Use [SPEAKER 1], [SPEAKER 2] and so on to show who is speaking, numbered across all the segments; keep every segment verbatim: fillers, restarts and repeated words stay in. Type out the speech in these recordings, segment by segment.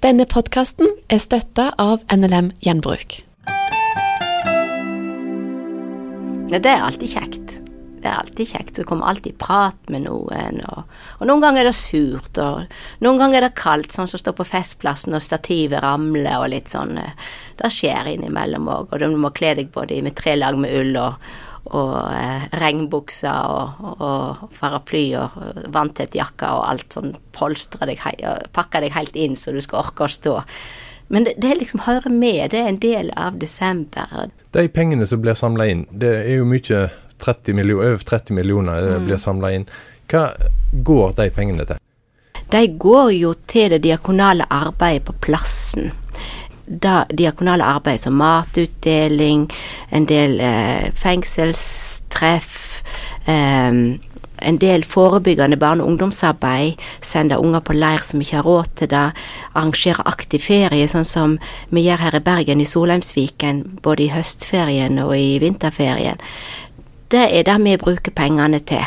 [SPEAKER 1] Denne podcasten er støttet av N L M Gjenbruk.
[SPEAKER 2] Ja, det er alltid kjekt. Det er alltid kjekt. Du kommer alltid i prat med noen, og, og noen ganger er det surt, og noen ganger er det kaldt, sånn som står på festplassen, og stativet ramler, og litt sånn. Det skjer innimellom også, og du må kle deg både med tre lag med ull, og, og eh, regnbukser, og, og paraply, og vanntett jakke, og alt sånn, polstre deg, pakke deg helt inn, så du skal orke å stå. Men det, det liksom hører med, det er en del av desember.
[SPEAKER 3] De pengene som blir samlet inn, det er jo mye tretti millioner, over tretti millioner mm. blir samlet inn. Hva går de pengene til?
[SPEAKER 2] De går jo til det diakonale arbeidet på plassen. Det diakonale arbeidet som matutdeling, en del eh, fengselstreff, eh, en del forebyggende barne- og ungdomsarbeid, sender unger på leir som ikke har råd til det, arrangerer aktiv ferie, sånn som vi gjør her i Bergen i Solheimsviken, både i høstferien og i vinterferien. Det er det vi bruker pengene til.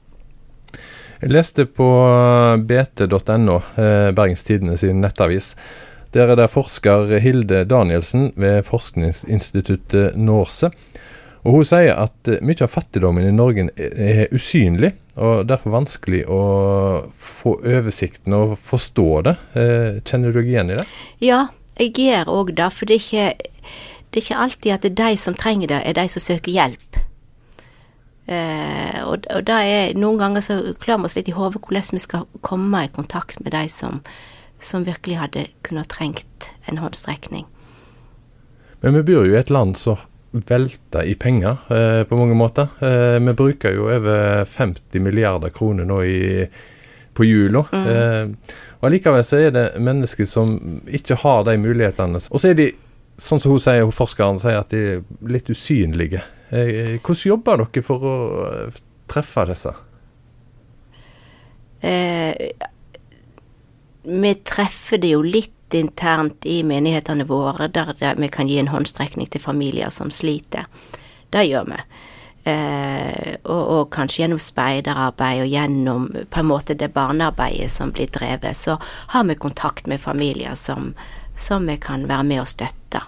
[SPEAKER 3] Jeg leste på b t punktum n o, Bergens Tidende sin nettavis. Der er det forsker Hilde Danielsen ved forskningsinstituttet Norse. Og hun sier at mye av fattigdommen i Norge er usynlig, og derfor vanskelig å få oversikten og forstå det. Kjenner du deg igjen i det?
[SPEAKER 2] Ja, jeg gjør også det, for det er ikke, det er ikke alltid at det er de som trenger det, er de som søker hjelp. Eh, og, og da er noen ganger så klarer vi oss litt i hodet hvordan vi skal komme i kontakt med de som, som virkelig hadde kunnet trengt en håndstrekning.
[SPEAKER 3] Men vi bor jo i et land som velter i penger eh, på mange måter. Eh, vi bruker jo over femti milliarder kroner nå i, på jula. Mm. Eh, og allikevel så er det mennesker som ikke har de mulighetene. Og så er de, sånn som hun sier, hun forskeren sier at de er litt usynlige. Hvordan jobber dere for å treffe disse?
[SPEAKER 2] Eh, vi treffer det jo litt internt i menighetene våre, der det, vi kan gi en håndstrekning til familier som sliter. Det gjør vi. Eh, og, og kanskje gjennom speiderarbeid og gjennom på en måte det barnearbeidet som blir drevet, så har vi kontakt med familier som, som vi kan være med og støtte.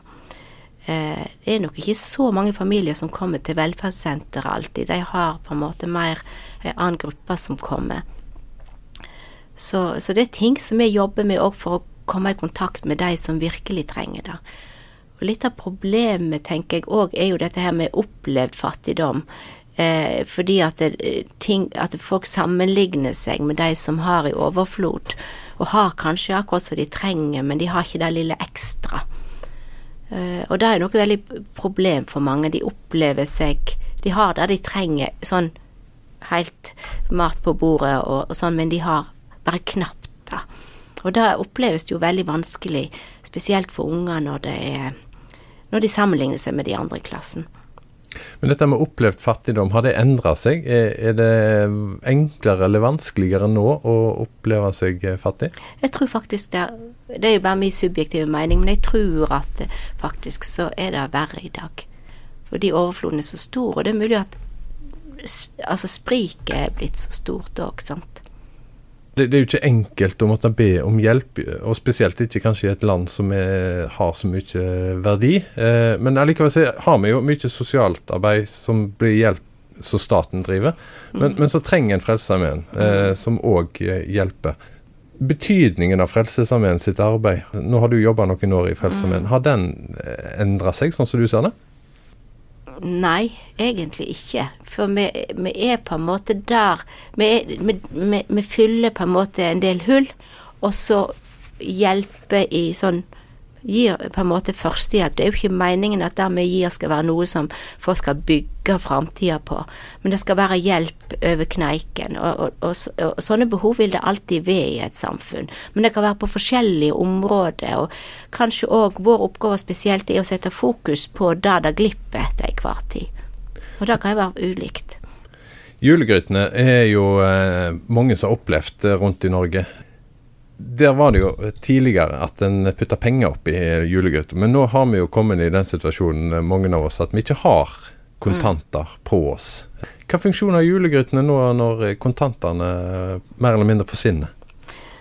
[SPEAKER 2] Det er nok ikke så mange familier som kommer til velferdssenter alltid. De har på en måte mer en annen gruppe som kommer. Så, så det er ting som vi jobber med også for å komme i kontakt med de som virkelig trenger det. Og litt av problemet, tenker jeg også, er jo dette her med opplevd fattigdom. Eh, fordi at, det, ting, at folk sammenligner seg med de som har i overflod, og har kanskje akkurat som de trenger, men de har ikke det lille ekstra. Uh, og det er noe veldig problem for mange. De opplever seg, de har det de trenger, sånn helt mat på bordet og, og sånn, men de har bare knapt det. Og det oppleves jo veldig vanskelig, spesielt for unger når, det er, når de sammenligner seg med de andre i klassen.
[SPEAKER 3] Men dette med opplevd fattigdom, har det endret seg? Er, er det enklere eller vanskeligere nå å oppleve seg fattig? Jeg
[SPEAKER 2] tror faktisk det, det er jo bare min subjektive mening, men jeg tror at faktisk så er det verre i dag. Fordi overfloden er så stor, og det er mulig at altså, spriket er blitt så stort også, sant?
[SPEAKER 3] Det, det er jo ikke enkelt å måtte be om hjelp, og spesielt ikke kanskje i et land som er, har så mye verdi. Eh, men allikevel så har vi jo mye sosialt arbeid som blir hjelp som staten driver. Men, mm. men så trenger en Frelsesarmeen eh, som også hjelper. Betydningen av Frelsesarmeen sitt arbeid, nå har du jobbet noen år i Frelsesarmeen, mm. har den endret seg, sånn som du sa det?
[SPEAKER 2] Nei, egentlig ikke. For vi, vi er på en måte der, vi, er, vi, vi, vi fyller på en måte en del hull, og så hjelper i sånn, gir på en måte førstehjelp. Det er jo ikke meningen at det vi gir skal være noe som folk skal bygge fremtiden på, men det skal være hjelp over kneiken, og, og, og, og sånne behov vil det alltid være i et samfunn. Men det kan være på forskjellige områder, og kanskje også vår oppgave spesielt er å sette fokus på det det glipper etter i hver tid. Og det kan jo være ulikt.
[SPEAKER 3] Julegrytene er jo eh, mange som har opplevd rundt i Norge. Der var det jo tidligere at en puttet penger opp i julegryter, men nå har vi jo kommet i den situasjonen, mange av oss, at vi ikke har kontanter på oss. Hva funksjon har julegrytene nå når kontantene mer eller mindre forsvinner?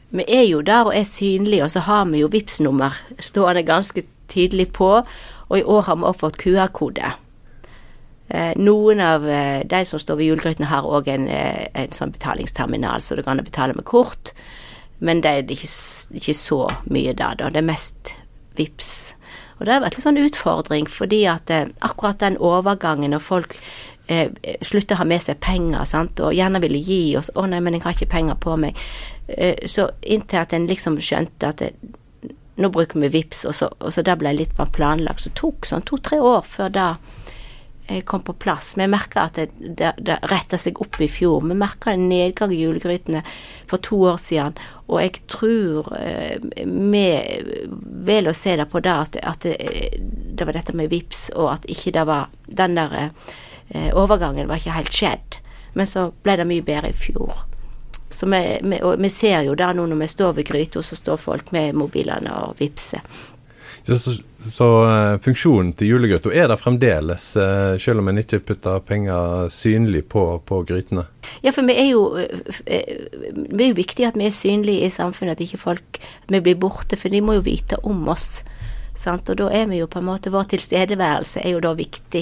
[SPEAKER 2] vi er jo der og er synlige, og så har vi jo Vipps-nummer stående ganske tydelig på, og i år har vi også fått Q R-kode. Eh, noen av eh, de som står ved julegrytene har også en, eh, en sånn betalingsterminal, så du kan betale med kort, men det er ikke, ikke så mye da, da. Det er mest Vipps. Og det har vært en sånn utfordring, fordi at eh, akkurat den overgangen, når folk eh, slutter å ha med seg penger, sant, og gjerne ville gi oss, å nei, men jeg har ikke penger på meg, så inntil at en liksom skjønte at det, nå bruker vi Vipps, og så, og så da ble litt mer planlagt, så tok sånn to-tre år før da jeg kom på plass. Vi merket at det, det, det rettet seg opp i fjor. Vi merket en nedgang i julegrytene for to år siden, og jeg tror eh, vi vel å se det på det, at, at det, det var dette med Vipps, og at ikke det var, den der eh, overgangen var ikke helt skjedd. Men så ble det mye bedre i fjor. Så vi, vi, og vi ser jo da nå når vi står ved gryta, så står folk med mobilene og vipser.
[SPEAKER 3] Så, så, så uh, funksjonen til julegryta er det fremdeles, uh, selv om en ikke putter penger synlig på, på grytene?
[SPEAKER 2] Ja, for vi er jo uh, det er jo viktig at vi er synlige i samfunnet, at ikke folk at vi blir borte, for de må jo vite om oss, sant? Og da er vi jo på en måte, vår tilstedeværelse er jo da viktig.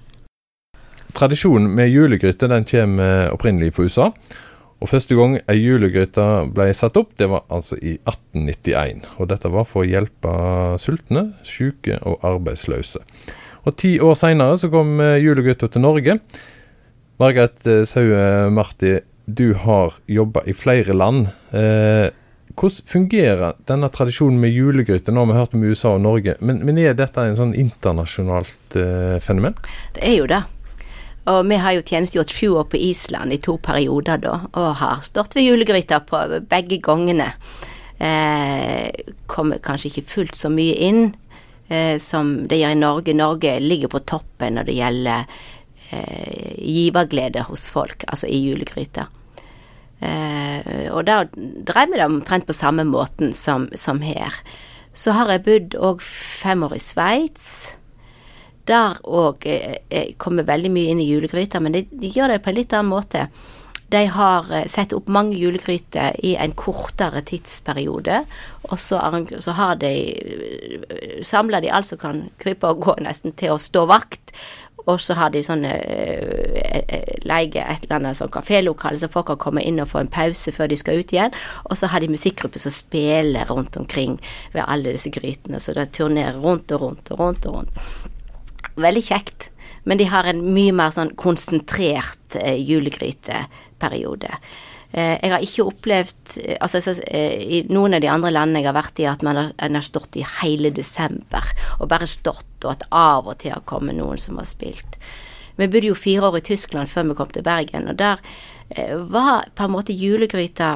[SPEAKER 3] Tradisjonen med julegryte, den kommer opprinnelig fra U S A. Og første gang en julegryte ble satt opp, det var altså i atten nittien. Og dette var for å hjelpe sultne, syke og arbeidsløse. Og ti år senere så kom julegryta til Norge. Margret Saue Marti, du har jobbet i flere land. Eh, hvordan fungerer denne tradisjonen med julegryte? Nå har vi hørt om U S A og Norge, men, men er dette en sånn internasjonalt eh, fenomen?
[SPEAKER 2] Det er jo det. Og vi har jo tjenestegjort sju år på Island i to perioder da, og har stått ved julegryta på begge gangene. Eh, kommer kanskje ikke fullt så mye inn eh, som det gjør i Norge. Norge ligger på toppen når det gjelder eh, giverglede hos folk, altså i julegryta. Eh, og da dreier vi det omtrent på samme måten som, som her. Så har jeg bodd og fem år i Sveits. Der og eh, kommer veldig mye inn i julegryta, men de, de gjør det på en litt annen måte. De har eh, sett opp mange julegryter i en kortere tidsperiode, og så, så har de samler de altså kan krype og gå nesten til å stå vakt, og så har de sånne eh, leie et eller annet sånn kafélokale, så folk kan komme inn og få en pause før de skal ut igjen, og så har de musikkgrupper som spiller rundt omkring ved alle disse grytene, så det turnerer rundt og rundt og rundt og rundt. Veldig kjekt, men de har en mye mer sånn konsentrert eh, julegryteperiode. Eh, jeg har ikke opplevd, altså så, eh, i noen av de andre landene jeg har vært i, at man har, man har stått i hele desember, og bare stått, og at av og til har kommet noen som har spilt. Vi bodde jo fire år i Tyskland før vi kom til Bergen, og der eh, var på en måte julegryta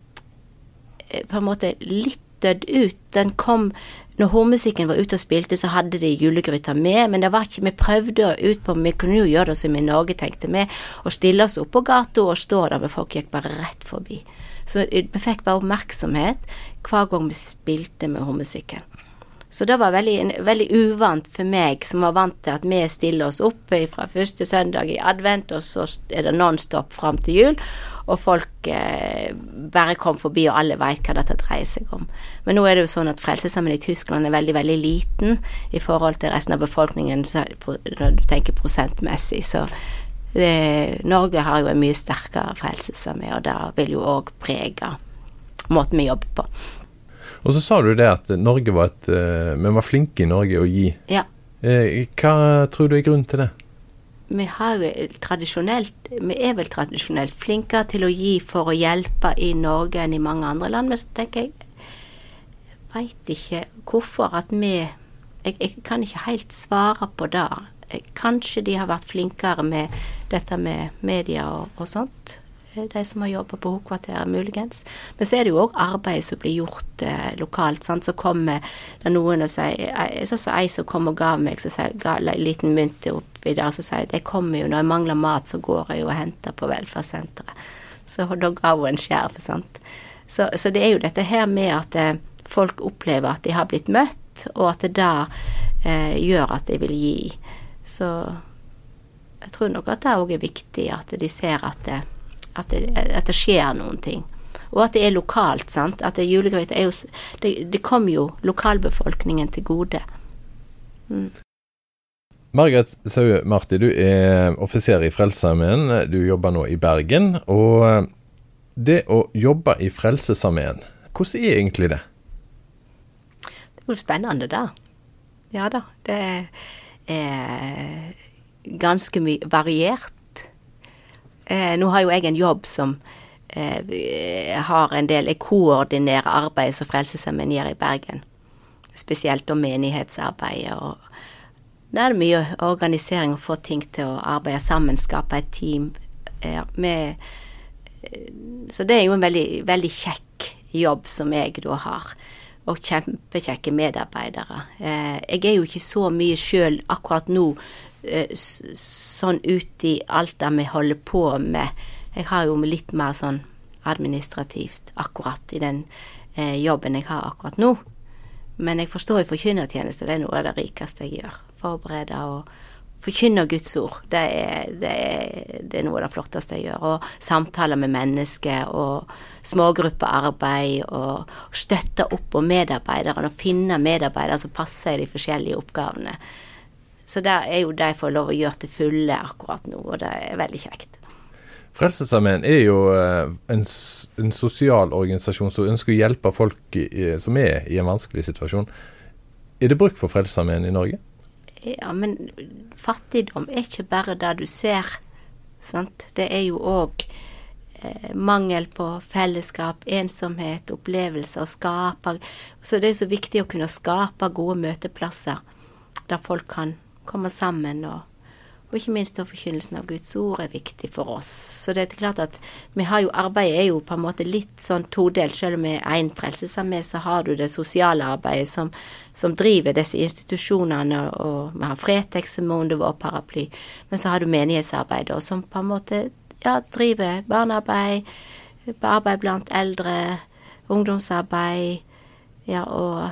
[SPEAKER 2] eh, på en måte litt dødd ut. Den kom når hormusikken var ute og spilte, så hadde de julegryta med, men det var ikke, vi prøvde ut på, vi kunne jo gjøre det som i Norge, tenkte vi, og stille oss opp på gata og stå der, men folk gikk bare rett forbi. Så vi fikk bare oppmerksomhet hver gang vi spilte med hormusikken. Så det var veldig, veldig uvant for meg, som var vant til at vi stiller oss opp fra første søndag i advent, og så er det non-stop frem til jul, og folk eh, bare kom forbi, og alle vet hva dette dreier seg om. Men nå er det jo sånn at Frelsesarmeen i Tyskland er veldig, veldig liten i forhold til resten av befolkningen, så, når du tenker prosentmessig, så det, Norge har jo en mye sterkere Frelsesarmeen, og det vil jo også prege måten vi jobber på.
[SPEAKER 3] Og så sa du det at Norge var et, uh, vi var flinke i Norge å gi.
[SPEAKER 2] Ja.
[SPEAKER 3] Uh, hva tror du er grunnen til det?
[SPEAKER 2] Vi har jo tradisjonelt, vi er vel tradisjonelt flinke til å gi for å hjelpe i Norge enn i mange andre land, men så tenker jeg, jeg vet ikke hvorfor at vi, jeg, jeg kan ikke helt svare på det. Kanskje de har vært flinkere med dette med media og, og sånt, de som har jobbet på hovedkvarteret muligens. Men så er det jo også arbeid som blir gjort eh, lokalt, sant? Så kommer det noen og sier, så så ei som kom og gav meg, så sier, ga en liten mynt opp i der, så sier jeg, kommer jo, når jeg mangler mat, så går jeg jo og henter på velferdssenteret. Så da gav hun en skjerv, sant? Så, så det er jo dette her med at eh, folk opplever at de har blitt møtt, og at det da eh, gjør at de vil gi. Så jeg tror nok at det også er viktig at de ser at det At det, at det skjer noen ting. Og at det er lokalt, sant? At det julegryte er jo, det, det kommer jo lokalbefolkningen til gode. Mm.
[SPEAKER 3] Margret Saue Marti, du er offiser i Frelsesarmeen, du jobber nå i Bergen, og det å jobbe i Frelsesarmeen, hvordan er egentlig det?
[SPEAKER 2] Det er jo spennende da. Ja da, det er ganske mye variert. Eh, nå har jo jeg en jobb som eh, har en del, jeg koordinerer arbeid som Frelsesarmeen gjør i Bergen. Spesielt om menighetsarbeid, og det er mye organisering å få ting til å arbeide sammen, skape et team. Eh, med, så det er jo en veldig, veldig kjekk jobb som jeg da har. Og kjempekjekke medarbeidere. Eh, jeg er jo ikke så mye selv akkurat nå, eh, sånn ut i alt det vi holder på med. Jeg har jo litt mer sånn administrativt akkurat i den eh, jobben jeg har akkurat nå. Men jeg forstår jo forkynnertjeneste, det er noe av det rikeste jeg gjør. Forberede og forkynne Guds ord, det er, det, er, det er noe av det flotteste jeg gjør. Og samtaler med mennesker, og smågruppearbeid, og støtte opp om medarbeidere, og finne medarbeidere som passer i de forskjellige oppgavene. Så det er jo det jeg får lov å gjøre til fulle akkurat nå, og det er veldig kjekt.
[SPEAKER 3] Frelsesarmeen er jo en, en sosial organisasjon som ønsker å hjelpe folk i, som er i en vanskelig situasjon. Er det bruk for Frelsesarmeen i Norge?
[SPEAKER 2] Ja, men fattigdom er ikke bare det du ser, sant? Det er jo også eh, mangel på fellesskap, ensomhet, opplevelser og skape. Så det er så viktig å kunne skape gode møteplasser der folk kan komme sammen, og Og ikke minst forkynnelsen av Guds ord er viktig for oss. Så det er klart at vi har jo, arbeidet er jo på en måte litt sånn todelt. Selv om vi er en Frelsesarmeen, så har du det sosiale arbeidet som, som driver disse institusjonene, og vi har Fretex som under vår paraply. Men så har du menighetsarbeidet, som på en måte ja, driver barnearbeid, arbeid blant eldre, ungdomsarbeid, ja, og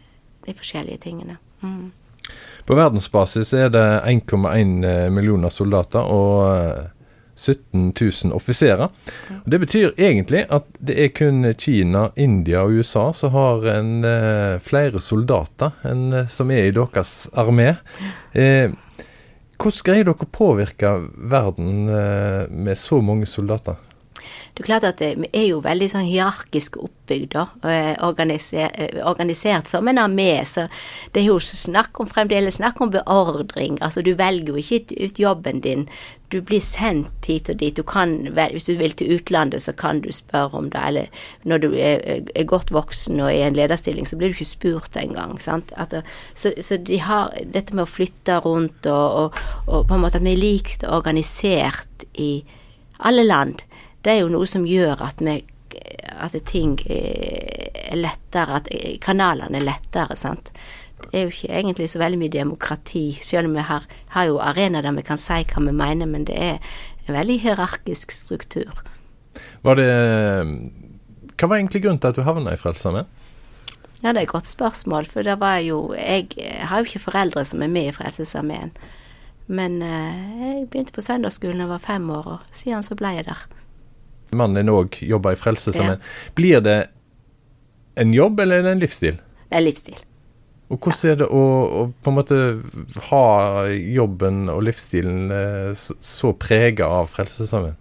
[SPEAKER 2] de forskjellige tingene. Mm.
[SPEAKER 3] På verdensbasis er det en komma en millioner soldater og sytten tusen offiserer. Det betyr egentlig at det er kun Kina, India og U S A som har en, eh, flere soldater enn som er i deres armé. Eh, hvordan greier dere å påvirke verden eh, med så mange soldater?
[SPEAKER 2] Det er klart at vi er jo veldig sånn hierarkisk oppbygd da, organiser, organisert som en armé, så det er jo snakk om fremdeles snakk om beordring. Altså du velger jo ikke ut jobben din, du blir sendt hit og dit. Du kan, hvis du vil til utlandet, så kan du spørre om det, eller når du er, er godt voksen og er i en lederstilling, så blir du ikke spurt engang, sant? At, så, så de har dette med å flytte rundt, og, og, og på en måte at vi er likt organisert i alle land. Det er jo noe som gjør at, vi, at ting er lettere, at kanalene er lettere, sant? Det er jo ikke egentlig så veldig mye demokrati, selv om vi har, har jo arenaer der vi kan si hva vi mener, men det er en veldig hierarkisk struktur.
[SPEAKER 3] Var det, hva var egentlig grunnen til at du havnet i Frelsesarmeen?
[SPEAKER 2] Ja, det er et godt spørsmål, for det var jo, jeg har jo ikke foreldre som er med i Frelsesarmeen, men eh, jeg begynte på søndagsskolen da jeg var fem år, og siden så ble jeg der.
[SPEAKER 3] Mannen også jobber i Frelsesarmeen.
[SPEAKER 2] Ja.
[SPEAKER 3] Blir det en jobb, eller er det en livsstil?
[SPEAKER 2] Det er livsstil.
[SPEAKER 3] Og hvordan er det å, å på en måte ha jobben og livsstilen eh, så, så preget av Frelsesarmeen?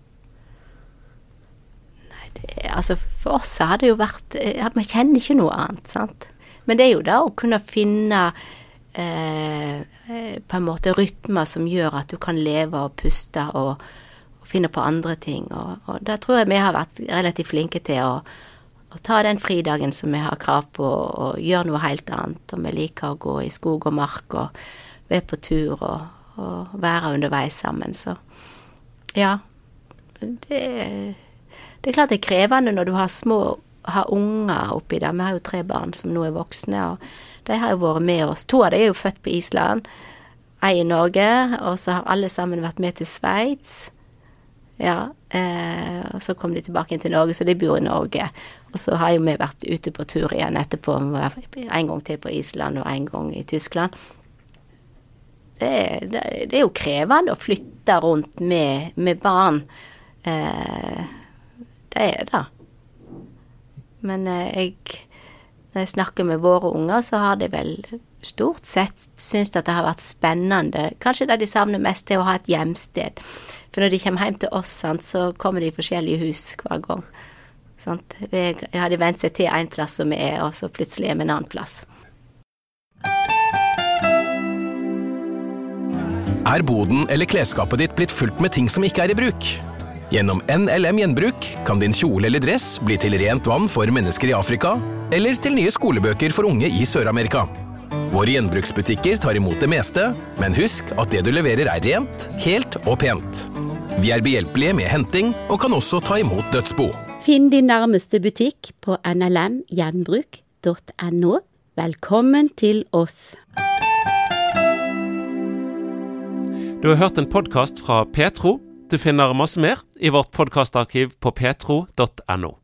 [SPEAKER 2] Nei, det, altså for oss så har det jo vært, ja, vi kjenner ikke noe annet, sant? Men det er jo da å kunne finne eh, på en måte rytmer som gjør at du kan leve og puste og finne på andre ting, og, og da tror jeg vi har vært relativt flinke til å, å ta den fridagen som vi har krav på, og gjøre noe helt annet, og vi liker å gå i skog og mark, og være på tur, og, og være underveis sammen, så ja, det, det er klart det er krevende når du har små, har unger oppi der. Vi har jo tre barn som nå er voksne, og de har jo vært med oss. To av de er jo født på Island, ei i Norge, og så har alle sammen vært med til Sveits. Ja, eh, og så kom de tilbake til Norge, så de bor i Norge. Og så har jo vi vært ute på tur igjen etterpå, en gang til på Island og en gang i Tyskland. Det, det, det er jo krevende å flytte rundt med, med barn. Eh, det er det. Men eh, jeg, når jeg snakker med våre unger, så har de vel stort sett syntes at det har vært spennende. Kanskje det de savner mest til å ha et hjemsted. For når de kommer hjem til oss, sant, så kommer de i forskjellige hus hver gang. Sant? Jeg, jeg hadde vent seg til en plass som vi er, og så plutselig er vi en annen plass.
[SPEAKER 4] Er boden eller klesskapet ditt blitt fullt med ting som ikke er i bruk? Gjennom N L M Gjenbruk kan din kjole eller dress bli til rent vann for mennesker i Afrika, eller til nye skolebøker for unge i Sør-Amerika. Våre gjenbruksbutikker tar imot det meste, men husk at det du leverer er rent, helt og pent. Vi er behjelpelige med henting og kan også ta imot dødsbo.
[SPEAKER 5] Finn din nærmeste butikk på n l m gjenbruk punktum n o. Velkommen til oss.
[SPEAKER 6] Du har hørt en podcast fra Petro. Du finner masse mer i vårt podcastarkiv på petro punktum n o.